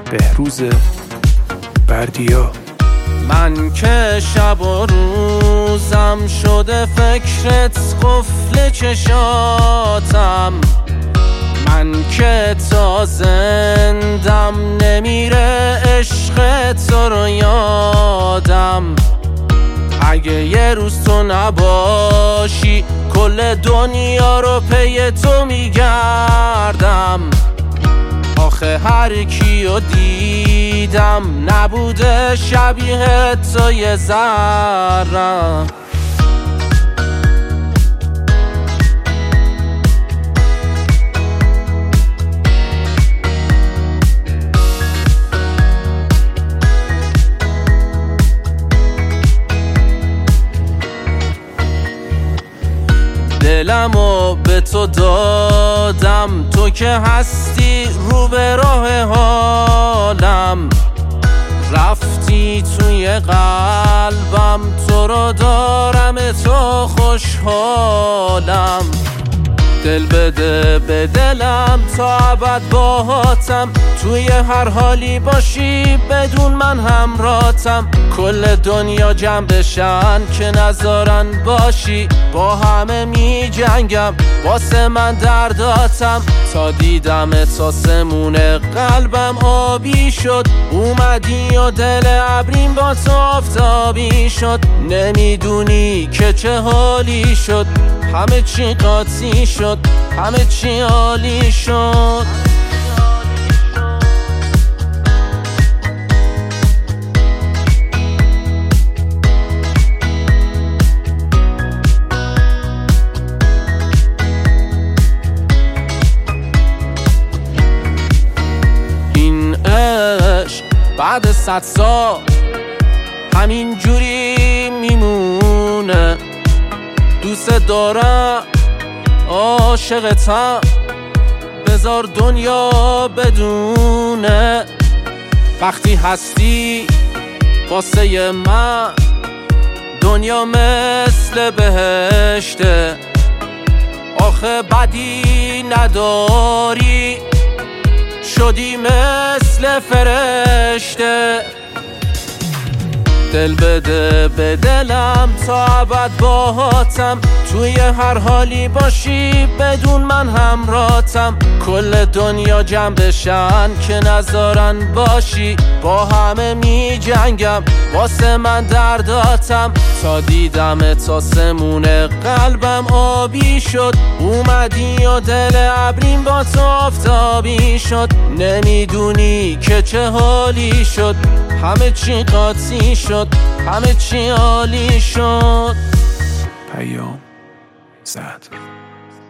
بهروز بردیا. من که شب و روزم شده فکرت قفل چشاتم، من که تا زندم نمیره عشق تو رو یادم. اگه یه روز تو نباشی کل دنیا رو پی تو میگردم. آخه هر کیو دیدم نبوده شبیه تو یه ذره. دلمو به تو دادم، تو که هستی رو به راه حالم. رفتی توی قلبم، تو رو دارم تو خوشحالم. دل بده به دلم تا ابد باهاتم، توی هر حالی باشی بدون من همراهتم. کل دنیا جمع بشن که نذارن باشی، با همه می جنگم واسه من درداتم. تا دیدم آسمون قلبم آبی شد، اومدی و دل ابریم با تو آفتابی شد. نمیدونی که چه حالی شد، همه چی قاطی شد، همه چی عالی شد. این عشق بعد 100 سال همین جوری میمونه. دوست دارم، عاشقتم، بذار دنیا بدونه. وقتی هستی واسه من دنیا مثل بهشته. آخه بدی نداری، شدی مثل فرشته. دل بده به دلم تا ابد باهاتم، توی هر حالی باشی بدون من همراهتم. کل دنیا جمع بشن که نذارن باشی، با همه می جنگم واسه من درداتم. تا دیدم آسمون قلبم آبی شد، اومدی و دل ابریم با تو آفتابی شد. نمیدونی که چه حالی شد، همه چی قاطی شد، همه چی عالی شد. پیام زد.